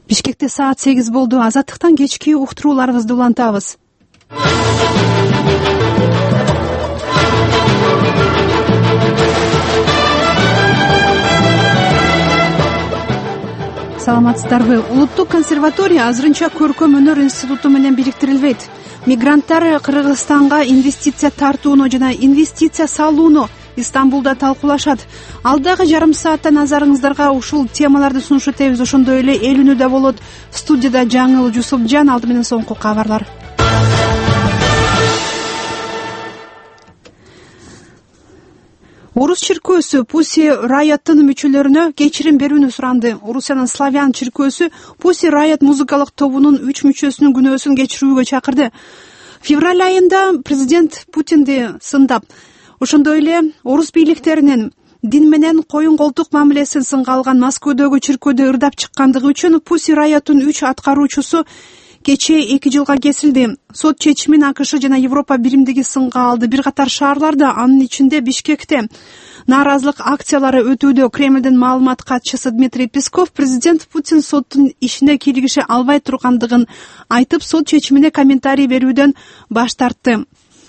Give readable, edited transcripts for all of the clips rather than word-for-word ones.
Бишкекте саат 8 болду. Азаттыктан кечки уктурууларыбызды улантабыз. Саламатсыздарбы? Улуттук консерватория азырынча көркөм өнөр институту менен бириктирилбейт. Мигранттар Кыргызстанга инвестиция тартууну жана инвестиция салууну Истамбулда талкуулашат. Алдагы жарым саатта назарыңыздарга ушул темаларды сунуш этебиз. Ошондой эле эл үнү да болот. Студияда Жаңыл Жусупжан, алды менен соңку кабарлар. Орус чиркөөсү Pussy Riot'тын мүчөлөрүнө кечирим берүүнү суранды. Орусиянын Славян чиркөөсү Pussy Riot музыкалык тобунун 3 мүчөсүнүн күнөөсүн кечирүүгө чакырды. Февраль айында президент Путинди сындап, ошондой эле орус бийликтеринин дин менен коюн колтук мамилесин сынга алган Москвадагы чиркөөдө ырдап чыккандыгы үчүн Pussy Riot'тун 3 аткаруучусу кечээ 2 жылга кесилди. Сот чечимин АКШ жана Европа биримдиги сынга алды. Бир катар шаарларда, анын ичинде Бишкекте нааразылык акциялары өтүүдө. Кремлдин маалымат катчысы Дмитрий Песков президент Путин соттун ишине кийлигише албай тургандыгын айтып, сот чечимине комментарий берүүдөн баш тартты.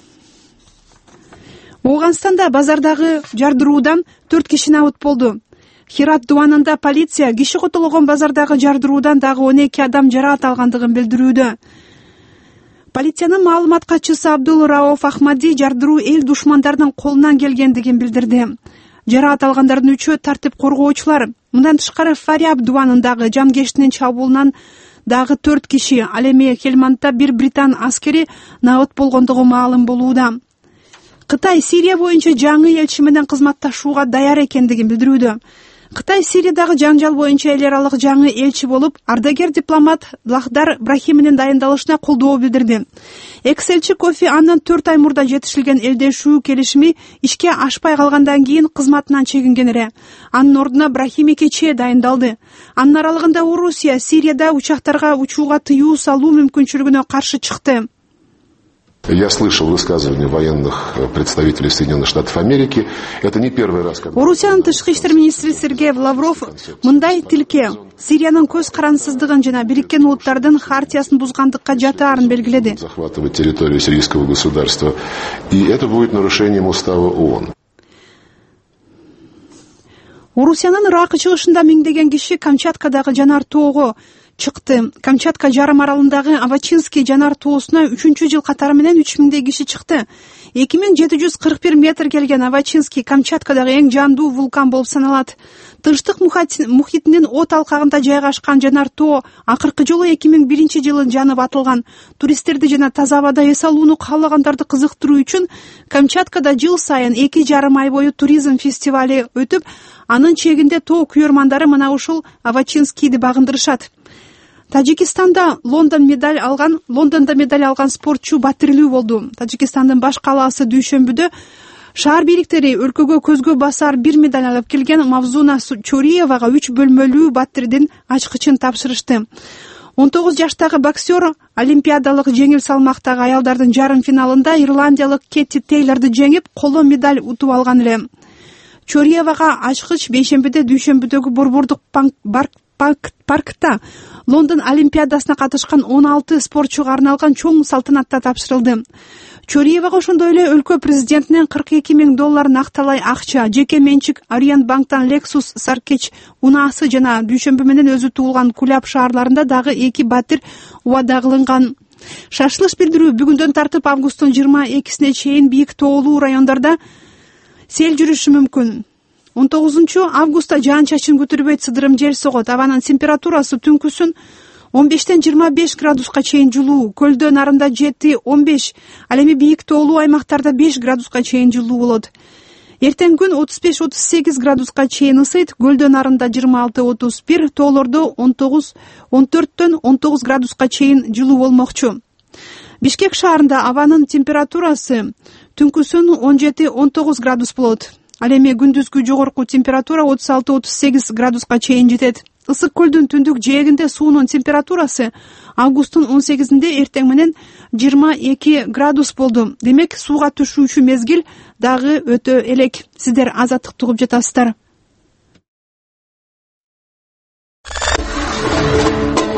Ооганстанда базардагы жардыруудан 4 киши набыт болду. Хират дубанында полиция киши котолгон базардагы жардыруудан дагы 12 адам жараат алгандыгын билдирүүдө. Полициянын маалымат катчысы Абдул Рауф Ахмади жардыруу эл душмандарынын колунан келгендигин билдирди. Жараат алгандардын 3-өө тартип коргоочулар. Мындан тышкары Фаряб дубанындагы жамгештинин чабуулунан дагы 4 киши, ал эми Хельмандда бир британ аскери набыт болгондугу маалым болууда. Кытай Сирия боюнча жаңы элчи менен кызматташууга даяр экендигин билдирүүдө. Кытай Сириядагы жаңжал боюнча эл аралык жаңы элчи болуп, ардагер дипломат Лахдар Брахиминин дайындалышына колдоо билдирди. Экс-элчи Кофи Аннан 4 ай мурда жетишилген элдешүү келишими ишке ашпай калгандан кийин кызматынан чегинген эле. Анын ордуна Брахими кечээ дайындалды. Анын аралыгында Орусия Сирияда учактарга учууга тыюу салуу мүмкүнчүлүгүнө каршы чыкты. Я слышал высказывания военных представителей Соединенных Штатов Америки. Это не первый раз, когда... Орусиянын тышкы иштер министри Сергей Лавров мындай тилке Сириянын көз карансыздыгын жана Бириккен Улуттардын хартиясын бузгандыкка жатаарын белгиледи. Захватывать территорию сирийского государства. И это будет нарушением устава ООН. Орусиянын ыракы чыгышында миңдеген киши Камчаткадагы жанар тоого чыкты. Камчатка жарым аралындагы Авачинский жанар тоосуна 3-жыл катары менен 3000 киши чыкты. 2741 метр келген Авачинский Камчаткадагы эң жандуу вулкан болуп саналат. Тынчтык мухитинин от алкагында жайгашкан жанар тоо акыркы жолу 2001 жылы жанып атылган. Туристтерди жана таза абада эс алууну каалагандарды кызыктыруу үчүн Камчаткада жыл сайын 2,5 ай бою туризм фестивали өтүп, анын чегинде тоо күйөрмандары мына ушул Авачинскийди багындырышат. Тажикистанда Лондонда медаль алган спортчу батирилүү болду. Тажикистандын баш калаасы Дүйшөмбүдө шаар бийликтери өлкөгө көзгө басар бир медаль алып келген Мавзуна Чориевага 3 бөлмөлүү батирдин ачкычын тапшырышты. 19 жаштагы боксер олимпиадалык жеңил салмактагы аялдардын жарым финалында ирландиялык Кетти Тейлорду жеңип, коло медаль утуп алган эле. Чориевага ачкыч бейшембиде Дүйшөмбүдөгү борбордук паркта Лондон олимпиадасына катышкан 16 спортчуга арналган чоң салтанатта тапшырылды. Чориевага ошондой эле өлкө президентинен $42,000 накталай акча, жеке менчик Ориент банктан Lexus Саркеч унаасы жана Дүйшөмбү менен өзү туулган Куляб шаарларында дагы 2 батир убада кылынган. Шашылыш билдирүү бүгүндөн тартып августтун 22-сине чейин бийик тоолуу райондордо сел жүрүшү мүмкүн. 19 августта жаан-чачын көтөрбөйт, сыдырым жел согот. Абанын температурасы түнкүсүн 15-тен 25 градуска чейин жылуу, көлдө нарында 7-15, ал эми бийик тоолуу аймактарда 5 градуска чейин жылуу болот. Эртең күн 35-38 градуска чейин ысыйт, көлдө нарында 26-31, тоолордо 14-төн 19 градуска чейин жылуу болмокчу. Бишкек шаарында абанын температурасы түнкүсүн 17-19 градус болот. Ал эми күндүзгү жогорку температура 36-38 градуска чейин жетет. Ысык көлдүн түндүк жээгинде суунун температурасы августтун 18-inde эртең менен 22 градус болду. Демек, сууга түшүүчү мезгил дагы өтө элек. Сиздер Азаттыкты угуп жатасыздар.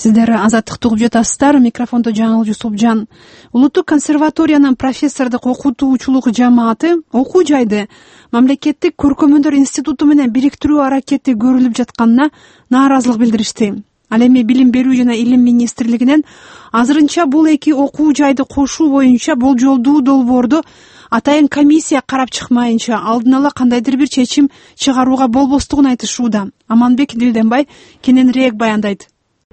Сиздер Азаттыкты угуп жатасыздар. Микрофондо Жаңыл Жусупжан. Улуттук консерваториянын профессордук окутуучулук жамааты окуу жайды мамлекеттик көркөмөндөр институту менен бириктирүү аракети көрүлүп жатканына нааразылык билдиришти. Ал эми Билим берүү жана Илим министрлигинен азырынча бул эки окуу жайды кошуу боюнча болжолдуу долбоорду атайын комиссия карап чыкмайынча алдын ала кандайдыр бир чечим чыгарууга болбостугун айтышууда. Аманбек Дилденбай кененирээк баяндайт.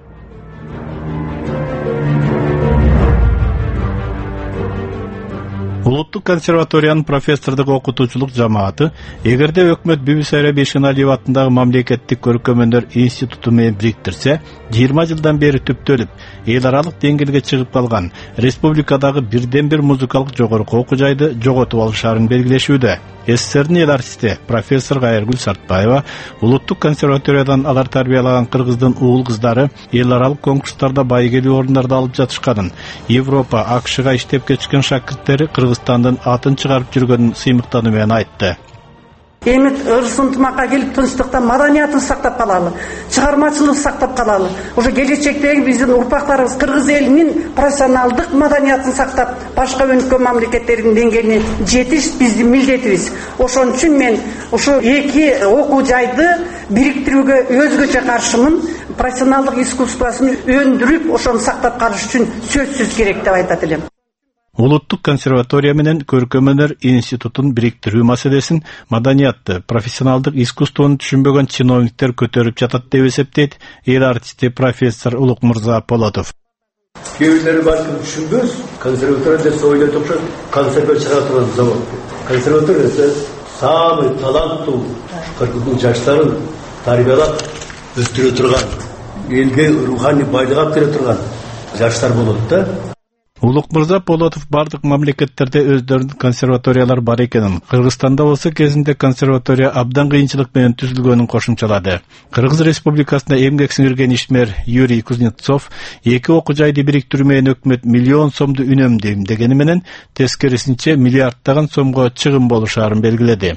Улуттук консерваториянын профессордук окутуучулук жамааты эгерде өкмөт Бибисара Бейшеналиева атындагы мамлекеттик көркөмөндөр институту менен бириктирсе, 20 жылдан бери түптөлүп, эл аралык деңгээлге чыгып калган республикадагы бирден бир музыкалык жогорку окуу жайды жоготуп алышаарын белгилешүүдө. СССРдин эл артисти профессор Кайыргүл Сартбаева улуттук консерваториядан алар тарбиялаган кыргыздын уул кыздары эл аралык конкурстарда байгелүү орундарда алып жатышканын, Европа, АКШга иштеп кетишкен шакирттери Кыргызстандын атын чыгарып жүргөнүн сыймыктануу менен айтты. Эми ырыс ынтымакка келип тынчтыкта маданиятын сактап калалы, чыгармачылык сактап калалы. Уже келечектеги биздин урпактарыбыз кыргыз элинин профессионалдык маданиятын сактап, башка өнүккөн мамлекеттердин деңгээлине жетиш биздин милдетибиз. Ошон үчүн мен ушу эки окуу жайды бириктирүүгө өзгөчө каршымын. Профессионалдык искусствосын өндүрүп, ошону сактап калыш үчүн сөзсүз керек деп айтат элем. Улуттук консерватория менен көркөмөндөр институтун бириктирүү маселесин маданиятты, профессионалдык искусствону түшүнбөгөн чиновниктер көтөрүп жатат деп эсептейт эл артисти профессор Улукмырза Полотов. Кээ бирлери балким түшүнбөс, консерватория десе ойлойт окшойт, консерватор чыгара турган завод. Консерватория десе самый таланттуу кыргыздын жаштарын тарбиялап өстүрө турган, элге руханий байлык алып келе турган жаштар болот да. Улукмырза Полотов бардык мамлекеттерде өздөрүнүн консерваториялар бар экенин, Кыргызстанда болсо кезинде консерватория абдан кыйынчылык менен түзүлгөнүн кошумчалады. Кыргыз Республикасында эмгек сиңирген ишмер Юрий Кузнецов эки окуу жайды бириктирүү менен өкмөт миллион сомду үнөмдөйм дегени менен тескерисинче миллиарддаган сомго чыгым болушаарын белгиледи.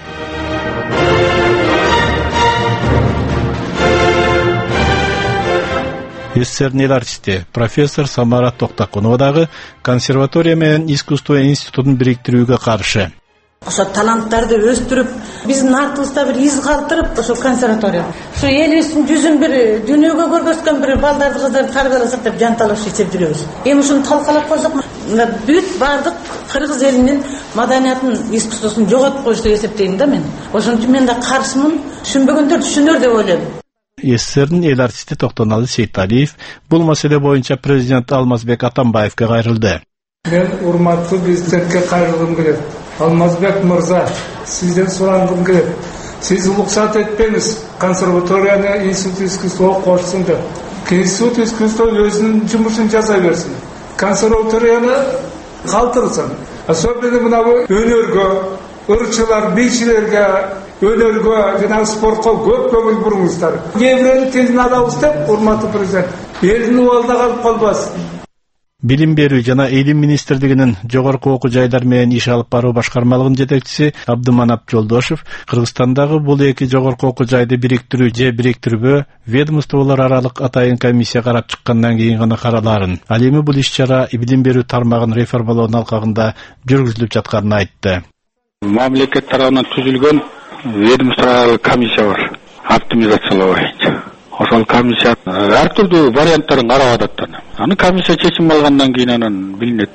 СССРдин эл артисти профессор Самара Токтакунова дагы консерватория менен искусство институтун бириктирүүгө каршы. Ошо таланттарды өстүрүп, биздин артыбызда бир из калтырып, ошо консерватория. Ошо элибиздин жүзүн бир дүйнөгө көргөзгөн бир балдарды, кыздарды тарбияласак деп жан талашып иштеп жүрөбүз. Эми ушуну талкалап койсок, бүт бардык кыргыз элинин маданиятын, искусствосун жоготуп коюш деп эсептейм да мен. Ошон үчүн мен да каршымын. Түшүнбөгөндөр түшүнөр деп ойлойм. СССРдин эл артисти Токтоналы Сейталиев бул маселе боюнча президент Алмазбек Атамбаевге кайрылды. Мен урматтуу президентке кайрылгым келет. Алмазбек мырза, сизден сурангым келет. Сиз уруксат этпеңиз, консерваторияны институт искусство кошсун деп. Институт искусство өзүнүн жумушун жасай берсин. Консерваторияны калтырсын. Особенно мына өнөргө, ырчылар, бийчилерге, өнөргө жана спортко көп көңүл буруңуздар. Еврени тезин алабыз деп, урматтуу президент, элдин убалда калып калбасын. Билим берүү жана Илим министрлигинин жогорку окуу жайлар менен иш алып баруу башкармалыгынын жетекчиси Абдыманап Жолдошов Кыргызстандагы бул эки жогорку окуу жайды бириктирүү же бириктирбөө ведомстволор аралык атайын комиссия карап чыккандан кийин гана караларын. Ал эми бул иш-чара билим берүү тармагын реформалоонун алкагында жүргүзүлүп жатканын айтты. Мамлекет тарабынан түзүлгөн ведомство комиссия бар. Оптимизациялоо боюнча. Ошол комиссия ар түрдүү варианттарын карап атат. Аны комиссия чечим алгандан кийин анан билинет.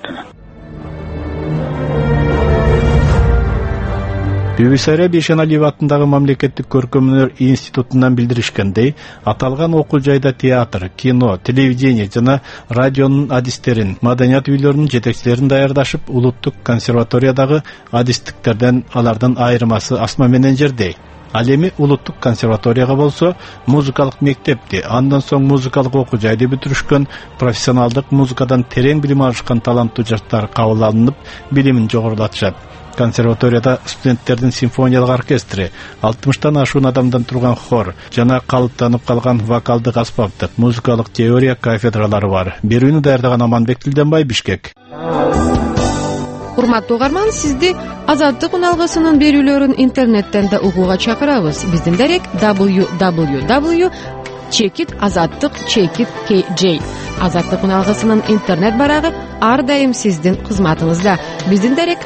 Бибисара Бейшеналиева атындагы мамлекеттик көркөмөндөр институтунан билдиришкендей, аталган окуу жайда театр, кино, телевидение жана радионун адистерин, маданият үйлөрүнүн жетекчилерин даярдашып, улуттук консерваториядагы адистиктерден алардын айырмасы асма менен жердей. Ал эми улуттук консерваторияга болсо музыкалык мектепти, андан соң музыкалык окуу жайды бүтүрүшкөн, профессионалдык музыкадан терең билим алышкан таланттуу жаштар кабыл алынып, билимин жогорулатышат. Консерваторияда студенттердин симфониялык оркестри, 60тан ашуун адамдан турган хор жана калыптанып калган вокалдык аспаптык, музыкалык теория кафедралары бар. Берүүнү даярдаган Аманбек Дилденбай, Бишкек. Урматтуу угарман, сизди Азаттык уналгысынын берүүлөрүн интернеттен да угууга чакырабыз. Биздин дарек www @azаттыk_kj. Азаттык үналгысынын интернет барагы ар дайым сиздин кызматыңызда. Биздин дарек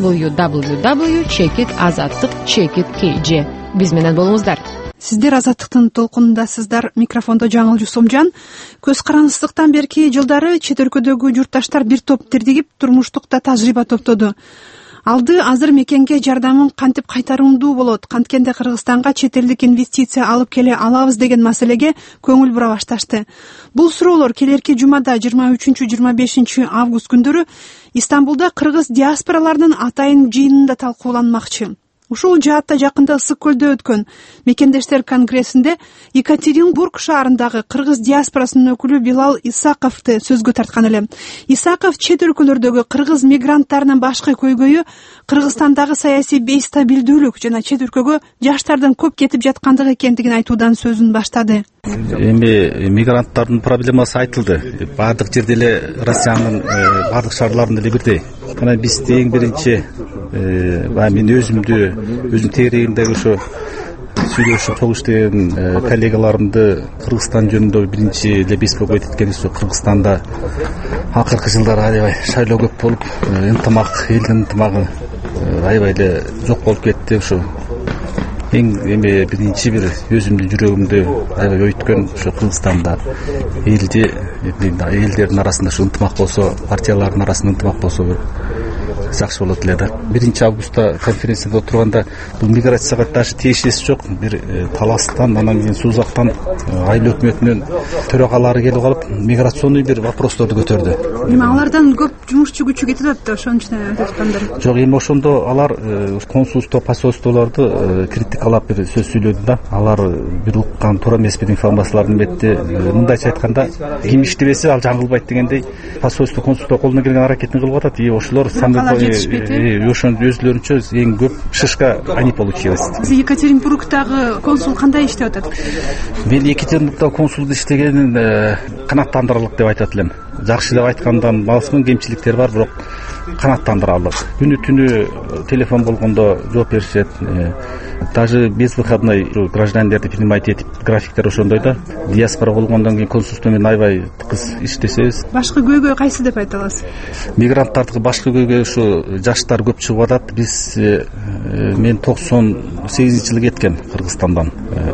www.azаттык_kj. Биз менен болуңуздар. Сиздер Азаттыктын толкунундасыздар. Микрофондо Жаңыл Жусомжан. Көз карандысыздыктан берки жылдары чет өлкөдөгү журтташтар бир топ тирдигип турмуштукта тажрыйба топтоду. Алды азыр мекенге жардамын кантип кайтарымдуу болот, канткенде Кыргызстанга чет элдик инвестиция алып келе алабыз деген маселеге көңүл бура башташты. Бул суроолор келерки жумада 23-25 август күндөрү Истанбулда кыргыз диаспораларынын атайын жыйынында талкууланмакчы. Ушул жаатта жакында Ысык көлдө өткөн мекендештер конгрессинде Екатеринбург шаарындагы кыргыз диаспорасынын өкүлү Билал Исаковду сөзгө тарткан эле. Исаков чет өлкөлөрдөгү кыргыз мигранттарынын башкы көйгөйү Кыргызстандагы саясий бейстабилдүүлүк жана чет өлкөгө жаштардын көп кетип жаткандыгы экендигин айтуудан сөзүн баштады. Эми мигранттардын проблемасы айтылды. Бардык жерде эле Россиянын бардык шаарларында эле бирдей. Мына биз эң биринчи мен өзүм тегерегимдеги ошо сүйлөшүп чогуу иштеген коллегаларымды Кыргызстан жөнүндө биринчи эле беспокоить эткенибиз Кыргызстанда акыркы жылдары аябай шайлоо көп болуп, ынтымак, элдин ынтымагы аябай эле жок болуп кетти. Ошо эми биринчи бир өзүмдүн жүрөгүмдү аябай өйткөн ошо Кыргызстанда элдердин арасында ушул ынтымак болсо, партиялардын арасында ынтымак болсо жакшы болот эле да. 1 августта конференцияда отурганда бул миграцияга даже тиешеси жок бир таластан, анан кийин Сузактан айыл өкмөтүнүн төрагалары келип калып миграционный бир вопросторду көтөрдү. Эми алардан көп жумушчу күчү кетип атты, ошонун үчүн айтып аткандар. Жок, эми ошондо алар консулство, посольстволорду критикалап бир сөз сүйлөдү да. Алар бир уккан туура эмес бир информацияларды эметти. Мындайча айтканда, ким иштебесе ал жаңылбайт дегендей, посольство, консулство колуна келген аракетин кылып атат. Ошолор самый ошону өзлөрүнчө эң көп шишка они получилось. Екатеринбургдагы консул кандай иштеп атат? Мен Екатеринбургдагы консулду иштегенин канааттандырарлык деп айтат элем. Жакшы деп айткандан басым кемчиликтер бар, бирок канааттандырарлык. Күнү-түнү телефон болгондо жооп беришет. Даже без выходной граждандарды принимать этип графиктер ошондой да. Диаспора болгондон кийин консулство менен аябай тыгыз иштесебиз. Башкы көйгөй кайсы деп айта аласыз? Мигранттардын башкы көйгөй ушу жаштар көп чыгып атат. Биз мен 98-жылы кеткен Кыргызстандан.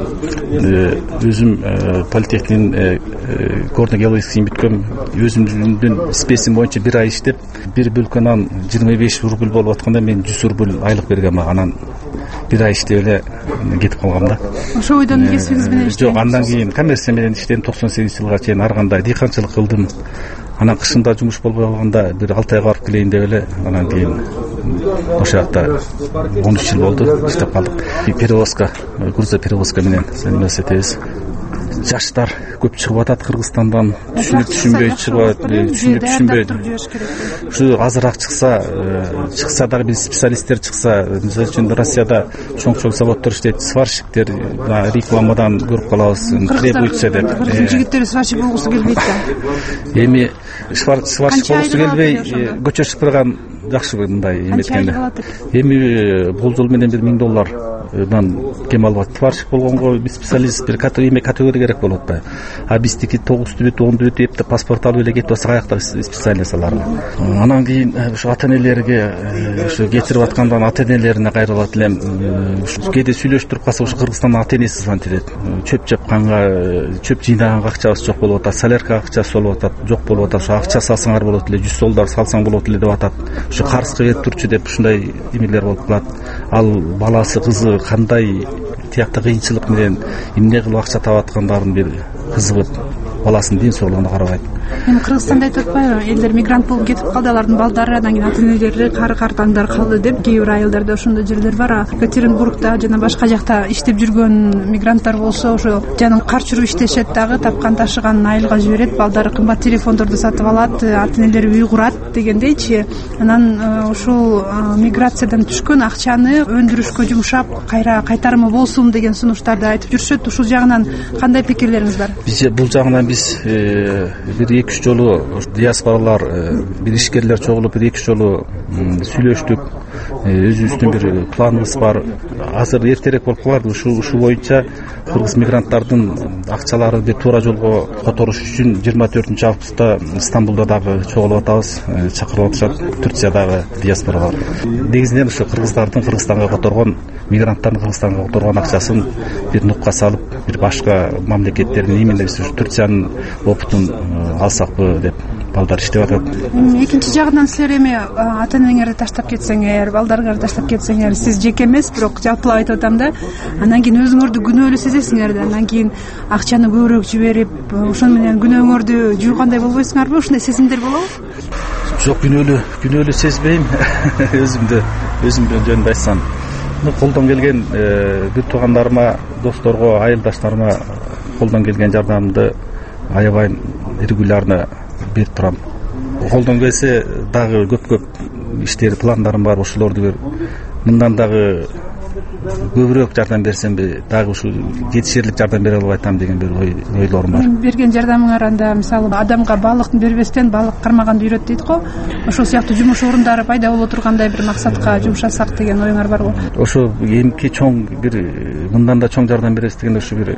Өзүм политехниканын горно геологическийин бүткөм. Өзүмдүн спесим боюнча 1 ай иштеп, бир бөлкөнөн 25 рубль болуп атканда мен 100 рубль айлык бергем. Анан 1 ай иштеп эле кетип калгам да. Ошо ойдон кесибиңиз менен иштедиңиз? Жок, андан кийин коммерция менен иштедим. 98-жылга чейин ар кандай дыйканчылык кылдым. Анан кышында жумуш болбой калганда бир 6 айга барып келейин деп эле анан кийин ошол жакта 13 жыл болду иштеп калдык. Перевозка, грузоперевозка менен заниматься этебиз. Жаштар көп чыгып атат Кыргызстандан, түшүнбөй чыгып, түшүнбөй. Ушу азыраак чыкса дагы бир специалисттер чыкса, мисалы үчүн Россияда чоң заводдор иштейт, сварщиктер рекламадан көрүп калабыз, требуется деп. Жигиттер сварщик болгусу келбейт да. Эми сварщик болгусу келбей, көчө чыпырган жакшы мындай эметкенде. Эми бул жол менен $1000 кем алып атат. Сварщик болгонго биз специалист бир категория керек болот да. А биздики 9-ды бүт, 10-ды бүт деп паспорт алып эле кетип атса каякта специалист алар. Анан кийин ушу ата-энелерге ушу кетирип аткандан ата-энелерине кайрылат элем. Кээде сүйлөштүрүп калса ушу Кыргызстандын ата-энеси звонить этет. Чөп жапканга, чөп жыйнаганга акчабыз жок болуп атат, солярка акчасы болуп атат, жок болуп атат. Ушу акча салсаңар болот эле, $100 салсаң болот эле деп атат. Ушу карызга келип турчу деп ушундай эмелер болуп калат. Ал баласы, кызы кандай тиякта кыйынчылык менен эмне кылып акча таап аткандарын бир кызыгып, баласынын ден соолугуна карабайт. Эми Кыргызстанда айтып атпайбы, элдер мигрант болуп кетип калды, алардын балдары анан кийин ата-энелери кары-картаңдар калды деп, кээ бир айылдарда ошондой жерлер бар. Екатеринбургда жана башка жакта иштеп жүргөн мигранттар болсо, ошо жанын карчыруу иштешет дагы, тапкан ташыганын айылга жиберет, балдары кымбат телефондорду сатып алат, ата-энелери үй курат дегендейчи. Анан ушул миграциядан түшкөн акчаны өндүрүшкө жумшап, кайра кайтарымы болсун деген сунуштарды айтып жүрүшөт. Ушул жагынан кандай пикирлериңиз бар? Бул жагынан биз бир 2-3 жолу диаспоралар, бир ишкерлер чогулуп, бир 2 жолу сүйлөштүк. Өзүбүздүн бир планыбыз бар. Азыр эртерээк болуп калды. Ушул боюнча кыргыз мигранттардын акчаларын бир туура жолго которуш үчүн 24 августта Стамбулда дагы чогулуп атабыз. Чакырып атышат Турциядагы диаспоралар. Негизинен ушу кыргыздардын Кыргызстанга которгон, мигранттардын Кыргызстанга которгон акчасын бир нукка салып, бир башка мамлекеттердин, именно Турциянын опытын алсакпы деп балдар иштеп атат. Экинчи жагынан силер эми ата энеңерди таштап кетсеңер, балдарыңарды таштап кетсеңер, сиз жеке эмес, бирок жалпылап айтып атам да, анан кийин өзүңөрдү күнөөлүү сезесиңер да, анан кийин акчаны көбүрөөк жиберип, ошону менен күнөөңөрдү жуйгандай болбойсуңарбы? Ушундай сезимдер болобу? Жок, күнөөлүү сезбейм. Өзүмдү жөнүндө айтсам, колдон келген бир туугандарыма, досторго, айылдаштарыма колдон келген жардамымды аябай регулярно берип турам. Колдон келсе дагы көп иштер, пландарым бар. Ошолорду бир мындан дагы көбүрөөк жардам берсемби, дагы ушу жетишерлик жардам бере албай атам деген бир ойлорум бар. Берген жардамыңар анда мисалы адамга балыкты бербестен балык кармаганды үйрөт дейт го. Ошол сыяктуу жумуш орундары пайда боло тургандай бир максатка жумшасак деген оюңар барбы? Ошо эмки чоң бир мындан да чоң жардам беребиз дегенде ушу бир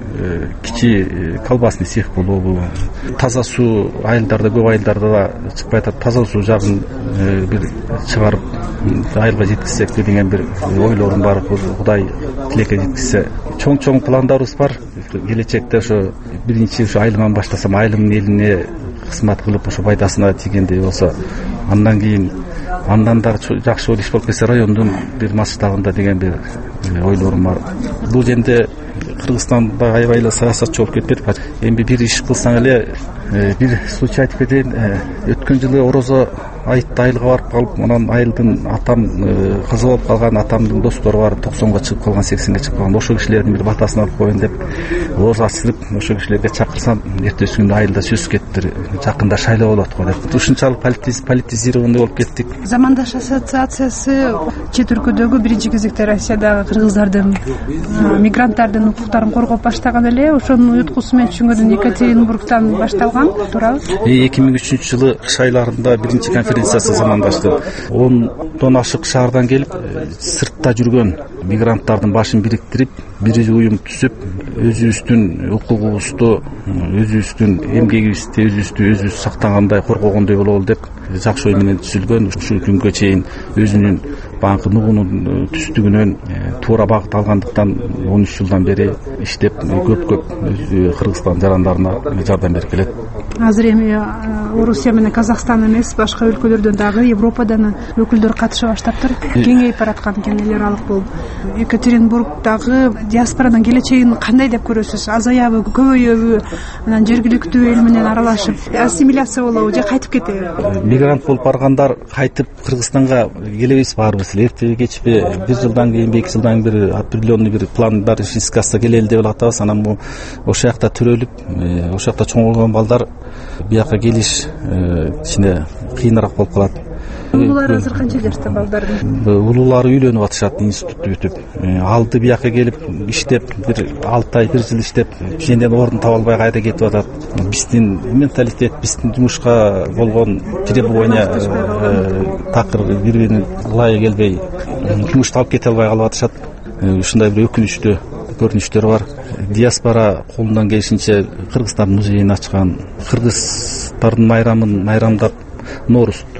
кичи колбасный цех болобу, таза суу айылдарда, көп айылдарда да чыкпай атат, таза суу жагын бир чыгарып айылга жеткизсекпи деген бир ойлорум бар. Кудай тилекке жеткизсе, чоң пландарыбыз бар. Келечекте ошо биринчи ушу айылыман баштасам, айылымдын элине кызмат кылып, ошо пайдасына тийгендей болсо, андан кийин андан да жакшы иш болуп кетсе, райондун бир масштабында деген бир ойлорум бар. Бул жерде Кыргызстанда аябай эле саясатчы болуп кетпедик. Эми бир иш кылсаң эле, бир случай айтып кетейин. Өткөн жылы орозо айытта айылга барып калып, анан айылдын атам кызы болуп калган, атамдын достору бар, 90га чыгып калган, 80ге чыгып калган. Ошол кишилердин бир батасын алып коеюн деп ооз ачылып, ошол кишилерге чакырсам, эртеси күнү айылда сөз кетти, жакында шайлоо болот го деп. Ушунчалык политизированный болуп кеттик. Замандаш ассоциациясы чет өлкөдөгү биринчи кезекте Россиядагы кыргыздардын, мигранттардын укуктарын коргоп баштаган эле. Ошонун уюткусу менен түшүнгөндөн Екатеринбургтан башталган, туурабы? 2003 жылы кыш айларында биринчи конференциясы замандаштын 10дон ашык шаардан келип, сыртта жүргөн мигранттардын башын бириктирип, бир уюм түзүп, өзүбүздүн укугубузду, өзүбүздүн эмгегибизди өзүбүз сактагандай, коргогондой бололу деп жакшы ой менен түзүлгөн. Ушул күнгө чейин өзүнүн банкы нугунун түздүгүнөн туура багыт алгандыктан 13 жылдан бери иштеп, көп Кыргызстан жарандарына жардам берип келет. Азыр эми Орусия менен Казакстан эмес, башка өлкөлөрдөн дагы, Европадан өкүлдөр катыша баштаптыр. Кеңейип бараткан экен, эл аралык болуп. Екатеринбургдагы диаспоранын келечегин кандай деп көрөсүз? Азаябы, көбөйөбү? Анан жергиликтүү эл менен аралашып, ассимиляция болобу же кайтып кетеби? Мигрант болуп баргандар кайтып Кыргызстанга келебиз баарыбыз. Эртеби кечпи 1 жылдан кийин, 2 жылдан бир определенный бир пландар ишке ашса келели деп атабыз. Анан ошол жакта төрөлүп, ошол жакта чоңойгон балдар бияка келиш кичине кыйыныраак болуп калат. Улуулар азыр канча жашта балдардын? Улуулары үйлөнүп атышат, институтты бүтүп. Алды бияка келип иштеп, бир 6 ай, 1 жыл иштеп, женден орун таба албай кайда кетип атат. Биздин менталитет, биздин жумушка болгон требования, такыр бири-бирине ылайык келбей, жумушту алып кете албай калып атышат. Ушундай бир өкүнүчтүү көрүнүштөр бар. Диаспора колунан келишинче Кыргызстан музейин ачкан, кыргыздардын майрамдап, Ноорузду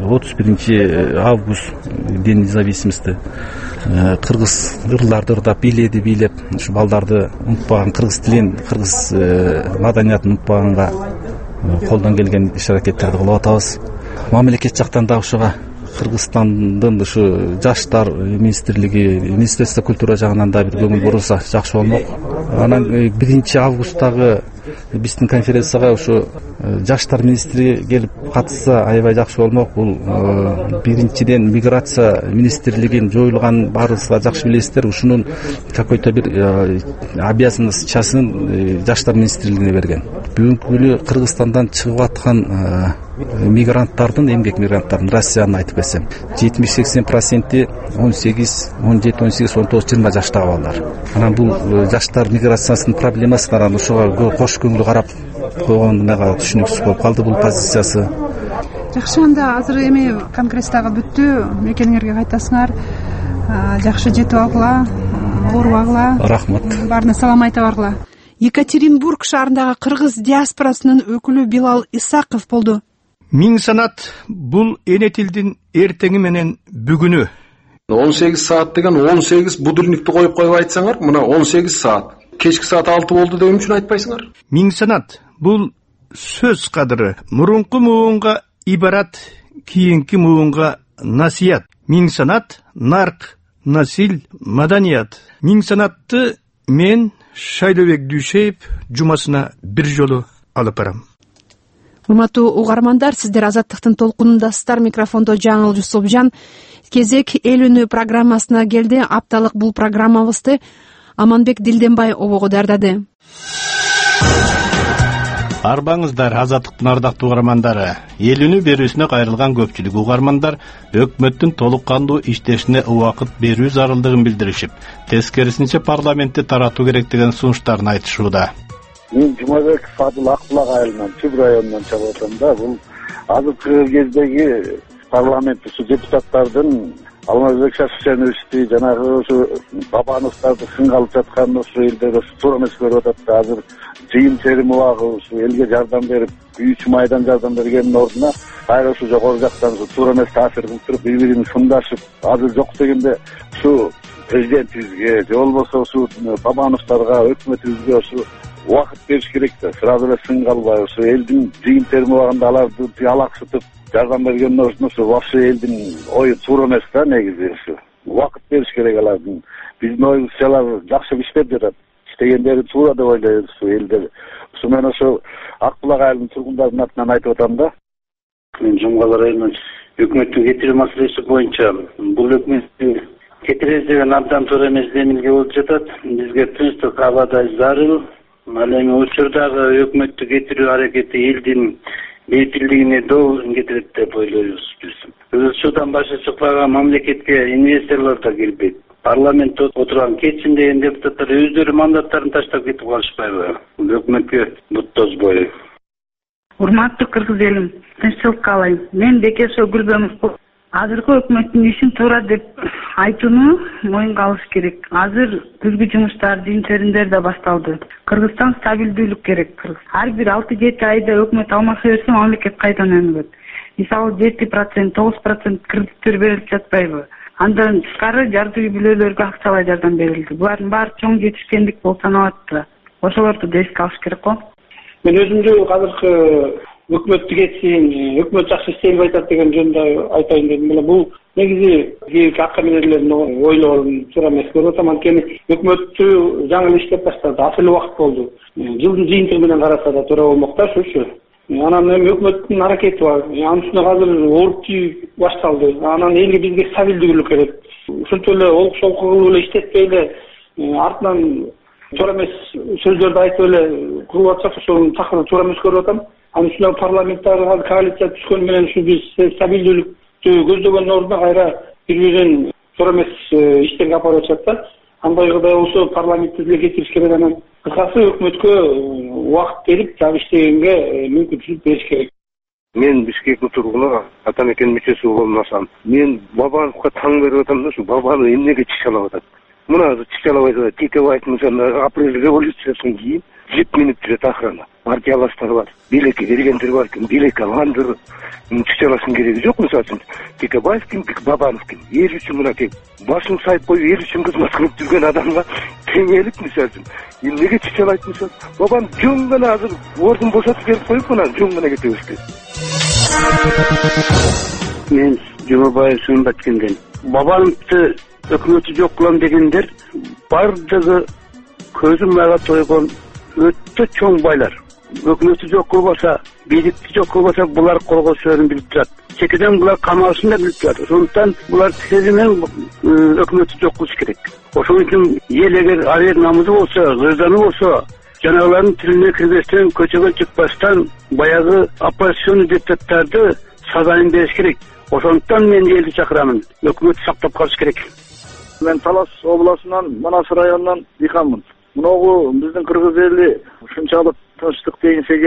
31 август День независимости кыргыз ырларды ырдап, бийлеп, ушу балдарды унутпаган, кыргыз тилин, кыргыз маданиятын унутпаганга колдон келген иш-аракеттерди кылып атабыз. Мамлекет жактан да ушуга Кыргызстандын ушу жаштар министрлиги, Министерство культура жагынан да бир көңүл бурулса жакшы болмок. Анан 1 августтагы биздин конференцияга ушу жаштар министри келип катышса аябай жакшы болмок. Бул биринчиден миграция министрлигин жоюлган баарыбызга жакшы билесиздер. Ушунун какой-то бир обязанностясын жаштар министрлигине берген. Бүгүнкү күнү Кыргызстандан чыгып аткан мигранттардын, эмгек мигранттардын Россиянын айтып берсем 70-80% 18, 17, 18, 19, 20 жаштагы балдар. Анан бул жаштар миграциясынын проблемасы, анан ошого кош көңүл карап койгонуна түшүнүксүз болуп калды бул позициясы. Жакшы, анда азыр эми конгресстагы бүттү, мекениңерге кайтасыңар. Жакшы жетип алгыла, оорубагыла. Рахмат. Баарына салам айта баргыла. Екатеринбург шаарындагы кыргыз диаспорасынын өкүлү Билал Исаков болду. Миң санат бул эне тилдин эртеңи менен бүгүнү. 18 саат деген 18 будильникти коюп айтсаңар, мына 18 саат. Кечки саат 6 болду деген үчүн айтпайсыңар. Миң санат бул сөз кадыры, мурунку муунга ибарат, кийинки муунга насият. Миң санат нарк, насил, маданият. Миң санатты мен Шайлобек Дүйшеев жумасына бир жолу алып барам. Урматтуу угармандар, сиздер Азаттыктын толкунундасыздар. Микрофондо Жаңыл Жусупжан. Кезек эл үнү программасына келди. Апталык бул программабызды Аманбек Дилденбай обого дардады. Арбаңыздар, Азаттыктын ардактуу угармандары. Эл үнү берүүсүнө кайрылган көпчүлүк угармандар өкмөттүн толук кандуу иштешине убакыт берүү зарылдыгын билдиришип, тескерисинче парламентти таратуу керек деген сунуштарын айтышууда. Мен Жумабек Фадыл Акбулак айылынан, Чүп районунан чыгып атам да. Бул азыркы кездеги парламент депутаттардын Алмазбек Шашишеновичти, жанагы ошо Бабановдарды сынга алып жаткан ошо элдер туура эмес көрүп атат да. Азыр жыйын терим убагы ушул элге жардам берип, күйүүчү майдан жардам бергендин ордуна кайра ушул жогору жактан туура эмес таасир кылып туруп, бири-бирин сындашып, азыр жок дегенде ушу президентибизге же болбосо ушул Бабановдорго, өкмөтүбүзгө ушу убакыт бериш керек да. Сразу эле сынга албай, ушу элдин жыйын терим убагында аларды алаксытып жардам бергендин ордуна вообще элдин ою туура эмес да. Негизи ушу убакыт бериш керек алардын. Биздин оюбузча алар жакшы иштеп жатат. Иштегендери туура деп ойлойбуз ушу элдер. Ушу мен ошо Акбулак айылынын тургундарынын атынан айтып атам да. Мен Жумгалар айылынан өкмөттүн кетирүү маселеси боюнча бул өкмөттүн кетиребиз деген абдан туура эмес демилге болуп жатат. Бизге тынчтык абадай зарыл. Ал эми учурдагы өкмөттү кетирүү аракети элдин бейпилдигине добун кетирет деп ойлойбуз биз. Учурдан башы чыкпаган мамлекетке инвесторлор да келбейт. Парламентте отурган кетсин деген депутаттар өздөрү мандаттарын таштап кетип калышпайбы? Өкмөткө бут тозбой. Урматтуу кыргыз элим, тынччылык каалайм. Мен Бекешов Гүлбөмүш. Азыркы өкмөттүн ишин туура деп айтууну моюнга алыш керек. Азыр түзгү жумуштар, жыйын теримдер да башталды. Кыргызстан стабилдүүлүк керек. Ар бир 6-7 айда өкмөт алмаша берсе, мамлекет кайдан өнүгөт. Мисалы 7%, 9% кредиттер берилип жатпайбы? Андан тышкары жардуу үй бүлөлөргө акчалай жардам берилди. Булардын баары чоң жетишкендик болуп саналат да. Ошолорду да эске алыш керек го. Мен өзүмдү азыркы өкмөттү кетсин, өкмөт жакшы иштелип айтат деген жөнүндө айтайын дедим. Мына бул негизи кийинки акмелерлердин ойлорун туура эмес көрүп атам. Анткени өкмөттү жаңы иштеп баштады, аз эле убакыт болду. Жылдын жыйынтыгы менен караса да туура болмок да ушушу. Анан эми өкмөттүн аракети бар. Анын үстүнө азыр ооруп тийүү башталды. Анан элге бизге стабилдүүлүк керек. Ушинтип эле олук солку кылып эле иштетпей эле артынан туура эмес сөздөрдү айтып эле кылып атсак, ошонун такырын туура эмес көрүп атам. Анын үстүнө парламенттагы коалиция түшкөн менен ушу биз стабилдүүлүктү көздөгөндүн ордуна кайра бири-бирин туура эмес иштерге алып барып атышат да. Андай болсо парламентти деле кетириш керек. Анан кыскасы өкмөткө убакыт берип, жагы иштегенге мүмкүнчүлүк бериш керек. Мен Бишкектин тургуну, ата мекен мүчөсү болмасам, мен Бабановго таң берип атам да, ушу Бабанов эмнеге чычалап атат. Мына чычалап атат, Текебаевдин апрель революциясынан кийин 7 минут жүрөт охрана. Партиялаштар бар, билекке бергендер бар, ким билекке алгандыр, чычалаштын кереги жок. Мисалы үчүн Текебаев ким, Бабанов ким? Эл үчүн мынакей башын сайып коюп, эл үчүн кызмат кылып жүргөн адамга теңелип, мисалы үчүн эмнеге чычалайт? Мисалы Бабан жөн гана азыр ордун босотуп берип коюп, мына жөн гана кете беришти. Мен Жумабаев Сүйүнбаткенден. Бабановду өкмөтү жок кылам дегендер бардыгы көзүм ага тойгон өтө чоң байлар. Өкмөтү жок кылбаса, бийликти жок кылбаса, булар колго сөөрүн билип турат. Чекеден булар камалышын да билип турат. Ошондуктан булар тезинен өкмөтү жок кылыш керек. Ошон үчүн эл эгер арек намызы болсо, ыйзаны болсо, жанагылардын тилине кирбестен, көчөгө чыкпастан баягы оппозиционный депутаттарды сазайын бериш керек. Ошондуктан мен элди чакырамын. Өкмөт сактап калыш керек. Мен Талас областынан, Манас районунан дыйканмын. Мыногу биздин кыргыз эли ушунчалык тынчтык теңсеген,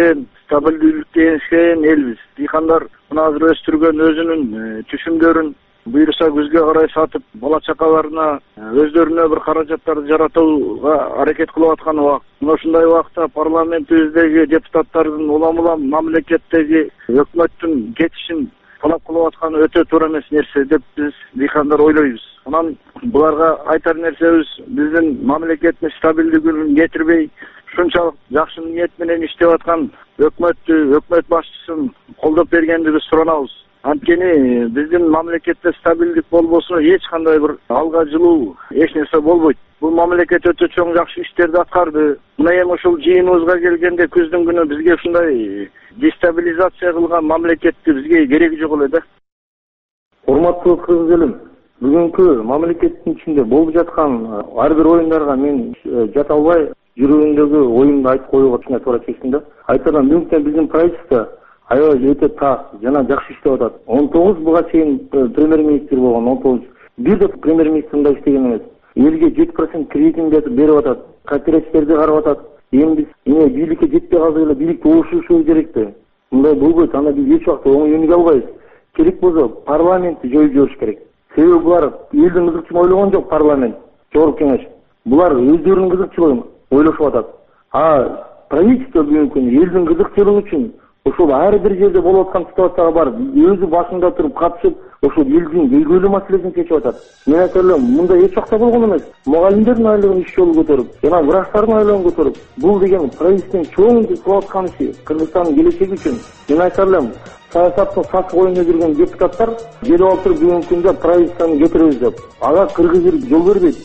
стабилдүүлүккө эришкен элбиз. Дыйкандар мына азыр өстүргөн өзүнүн түшүмдөрүн буюрса күзгө карай сатып, бала чакаларына өздөрүнө бир каражаттарды жаратууга аракет кылып аткан убакыт. Мына ушундай убакта парламентибиздеги депутаттардын улам мамлекеттеги өкмөттүн кетишин талап кылып атканы өтө туура эмес нерсе деп биз дыйкандар ойлойбуз. Анан буларга айтар нерсебиз, биздин мамлекеттин стабилдүүлүгүн кетирбей, ушунчалык жакшы ниет менен иштеп аткан өкмөт башчысын колдоп бергенди биз суранабыз. Анткени биздин мамлекетте стабилдик болбосо эч кандай бир алга жылуу эч нерсе болбойт. Бул мамлекет өтө чоң жакшы иштерди аткарды. Мына эми ушул жыйыныбызга келгенде күздүн күнү бизге ушундай дестабилизация кылган мамлекетти бизге кереги жок эле да. Урматтуу кыргыз элим, бүгүнкү мамлекеттин ичинде болуп жаткан ар бир оюндарга мен жата албай, жүрөгүмдөгү оюмду айтып коюуга туура чечтим да. Айтарым, бүгүнкү биздин правительство аябай өтө так жана жакшы иштеп атат. 19 буга чейин премьер-министр болгон, 19. Бир да премьер-министр мындай иштеген эмес. Элге 7% кредитин берип атат, кооперативдерди карап атат. Эми биз бийликке жетпей калдык эле, бийликти урушушубуз керек да. Мындай болбойт, аны биз эч убакта оң өнүгө албайбыз. Керек болсо парламентти жоюп жибериш керек. Себеби булар элдин кызыкчылыгын ойлогон жок парламент, жогорку кеңеш. Булар өздөрүнүн кызыкчылыгын ойлошуп атат. Правительство бүгүнкү элдин кызыкчылыгы үчүн ошол ар бир жерде болуп аткан ситуацияга барып, өзү башында туруп катышып, ошол элдин көйгөйлүү маселесин чечип атат. Мен айтарлам, мындай эч убакта болгон эмес. Мугалимдердин айлыгын иш жолу көтөрүп, жана врачтардын айлыгын көтөрүп, бул деген правительствонун чоң кылып аткан иши, Кыргызстандын келечеги үчүн. Мен айтарлам, саясаттын сасык оюнда жүргөн депутаттар келип алып туруп бүгүнкү күндө правительствону кетиребиз деп. Ага кыргыз эл жол бербейт.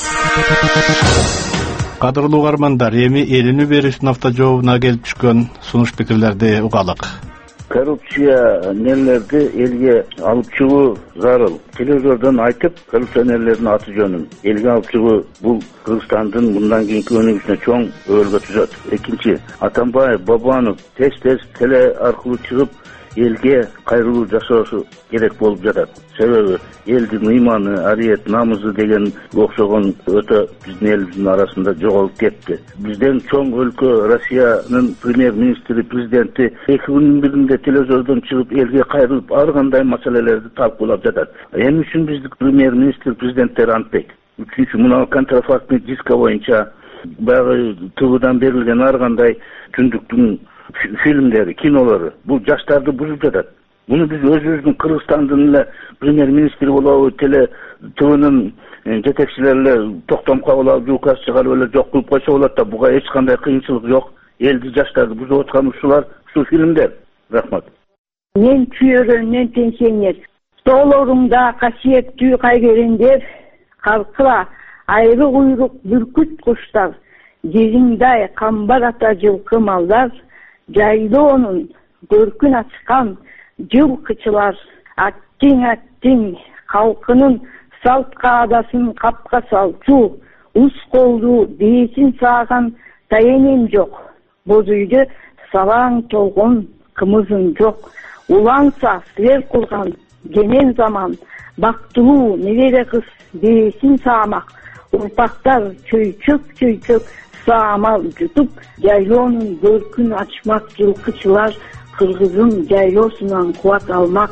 Кадырлуу угармандар, эми элинүү берүүнүн автожообуна келип түшкөн сунуш пикирлерди угалык. Коррупция нелерди элге алып чыгуу зарыл. Телевизордон айтып, коррупционерлердин аты жөнүн элге алып чыгуу бул Кыргызстандын мындан кийинки өнүгүшүнө чоң өбөлгө түзөт. Экинчи, Атамбаев, Бабанов тез теле аркылуу чыгып элге кайрылуу жасоосу керек болуп жатат. Себеби элдин ыйманы, ариет, намызы деген окшогон өтө биздин элибиздин арасында жоголуп кетти. Бизден чоң өлкө Россиянын премьер-министри, президенти 2 күнүн биринде телевизордон чыгып элге кайрылып ар кандай маселелерди талкуулап жатат. Эмне үчүн биздин премьер-министр, президенттер антпайт? Үчүнчү, мына контрафактный диска боюнча баягы ТВдан берилген ар кандай түндүктүн фильмдери, кинолору бул жаштарды бузуп жатат. Муну биз өзүбүздүн Кыргызстандын эле премьер-министри болобу, ТВнын жетекчилери эле токтом кабыл алып, указ чыгарып эле жок кылып койсо болот да, буга эч кандай кыйынчылык жок. Элди жаштарды бузуп аткан ушулар, ушул фильмдер. Рахмат. Мен чүйөрөнүн пенсионер. Тоолорунда касиеттүү кайгерендер, калкыла айры куйрук бүркүт куштар, жезиңдай камбар ата жылкы малдар, жайлоонун көркүн ачкан жылкычылар, аттиң калкынын салт каадасын капка салчу, уз колду бээсин сааган таеним жок, боз үйдө салаң толгон кымызым жок, уланса силер курган кенен заман, бактылуу небере кыз бээсин саамак, урпактар чөйчөк саамал жутуп, жайлоонун көркүн ачмак жылкычылар, кыргыздын жайлоосунан кубат алмак.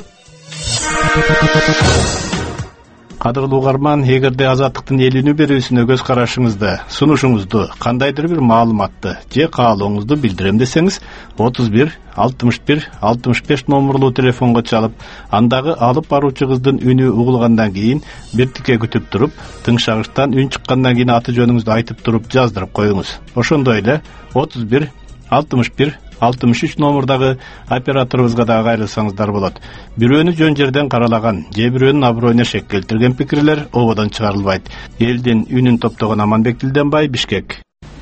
Кадырлуу угарман, эгерде Азаттыктын элинүү берүүсүнө көз карашыңызды, сунушуңузду, кандайдыр бир маалыматты же каалооңузду билдирем десеңиз, 31 61 65 номерлуу телефонго чалып, андагы алып баруучу кыздын үнү угулгандан кийин бир тике күтүп туруп, тыңшагычтан үн чыккандан кийин аты жөнүңүздү айтып туруп жаздырып коюңуз. Ошондой эле 31 61 63 номердагы операторубузга да кайрылсаңыздар болот. Бирөөнү жөн жерден каралаган же бирөөнүн аброюна шек келтирген пикирлер ободон чыгарылбайт. Элдин үнүн топтогон Аманбек Дилденбай, Бишкек.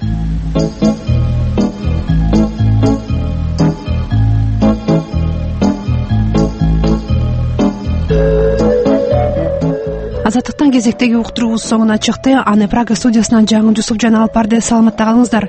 Азаттыктан кезектеги уктуруубуз соңуна чыкты. Аны Прага студиясынан Жаңы Жусуп жана алып барды. Саламатта калыңыздар.